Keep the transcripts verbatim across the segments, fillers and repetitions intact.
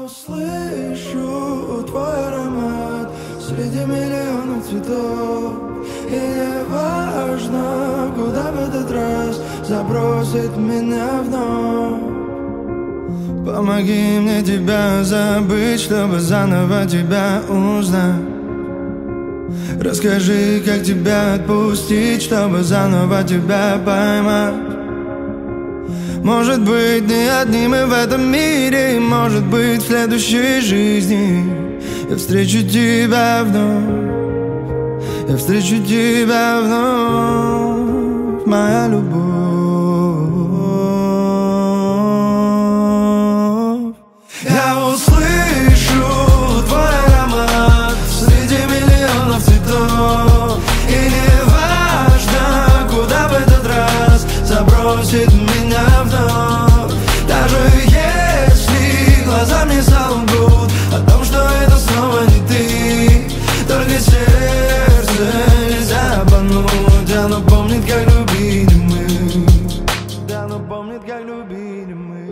услышу твой аромат среди миллионов цветов. И не важно, куда в этот раз забросит меня вновь. Помоги мне тебя забыть, чтобы заново тебя узнать. Расскажи, как тебя отпустить, чтобы заново тебя поймать. Может быть, не одни мы в этом мире, может быть, в следующей жизни я встречу тебя вновь. Я встречу тебя вновь, моя любовь. Я услышу твой аромат среди миллионов цветов. И не важно, куда в этот раз забросит меня вновь. Даже если глаза мне солгут о том, что это снова не ты, только сердце нельзя обмануть. Оно помнит, как любили мы. Оно помнит, как любили мы.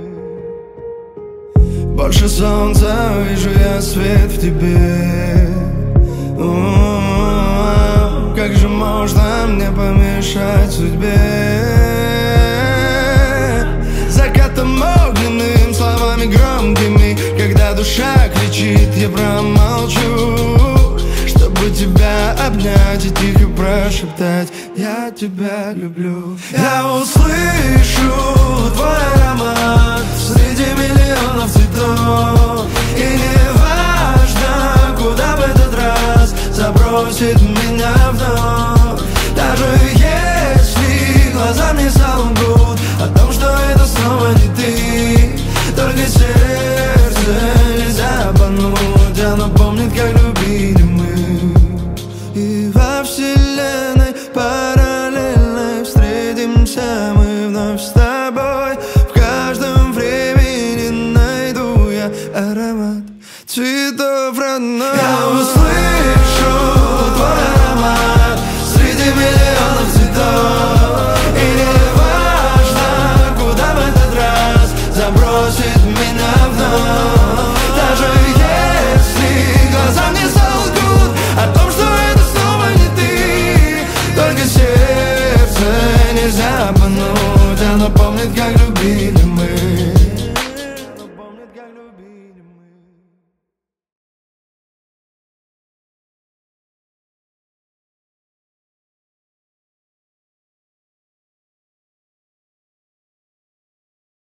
Больше солнца вижу я свет в тебе. О-о-о, как же можно мне помешать судьбе? Закатом огненным, словами громкими, когда душа кричит, я промолчу, чтобы тебя обнять и тихо прошептать: я тебя люблю. Я услышу твой аромат среди миллионов цветов. И не важно, куда в этот раз забросит меня вновь. Даже если глаза мне солгут о том, что это снова не ты, только сердце нельзя обмануть. Оно